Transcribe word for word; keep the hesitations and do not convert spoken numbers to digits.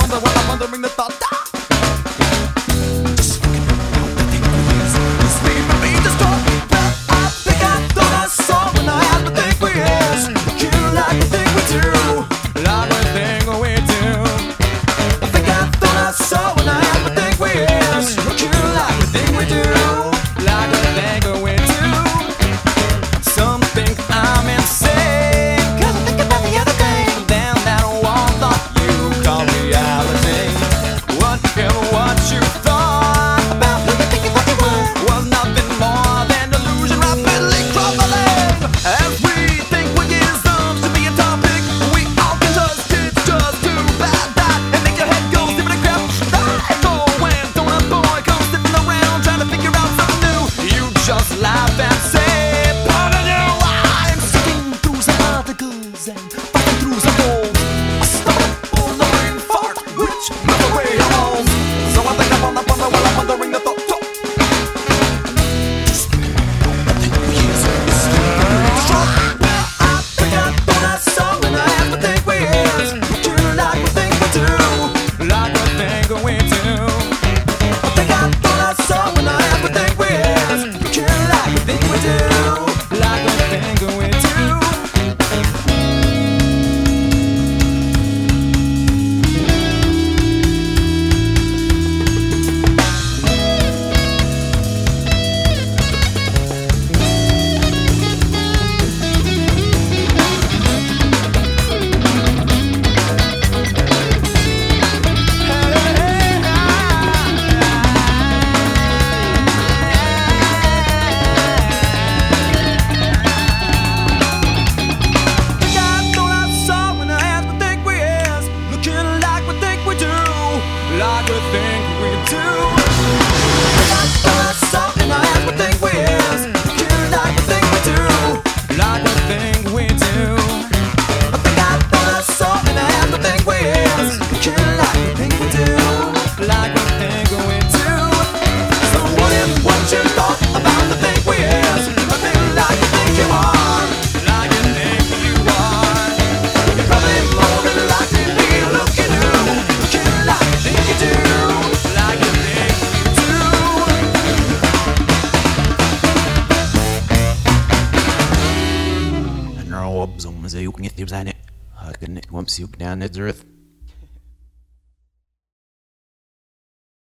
wonder while I'm wondering the thought. Just fucking know what they is. This may be just talk. Well, I think I thought I saw when I had to think we is. You like the thing we do. Like the thing we do. I think I thought I saw when I had to think we is. You like the thing we do. Like the thing we do. Some think I'm insane, 'cause I think about the other thing. Then that one thought you call reality. What if what you thought about who you think you thought you were was nothing more than delusion rapidly crumbling? As we think what is up to be a topic, we all can just, it's just too bad that and make your head go stiff in a crap. I know when donut boy comes sniffing around trying to figure out something new, you just laugh and say, pardon you, I'm sticking through some articles and fighting through some goals. I stumble on the brain fart, which not the way home. So I think I'm on the wonder while I'm wondering the thought. Just I think we is is strong. Well, I think I thought I saw when I have to think we is. You like the thing we do. Like the thing we do. I think I thought I saw when I have to think we is. You like the thing we do. Like the thing we do. Like we think we do. I thought I saw and I have to think we is. You like the thing we do. Like the thing we do. I think I thought I saw and I have to think we is. You like the thing we do. Like the thing we do. So what if what you thought about the thing we is? Nothing like the thing you are. Like the thing you are. You're probably more than likely to be looking new. You like the thing you do. Like the thing you do. أنا رب زوم زيوك نثيب زاني هاك النت وامسيوك نان نتزرث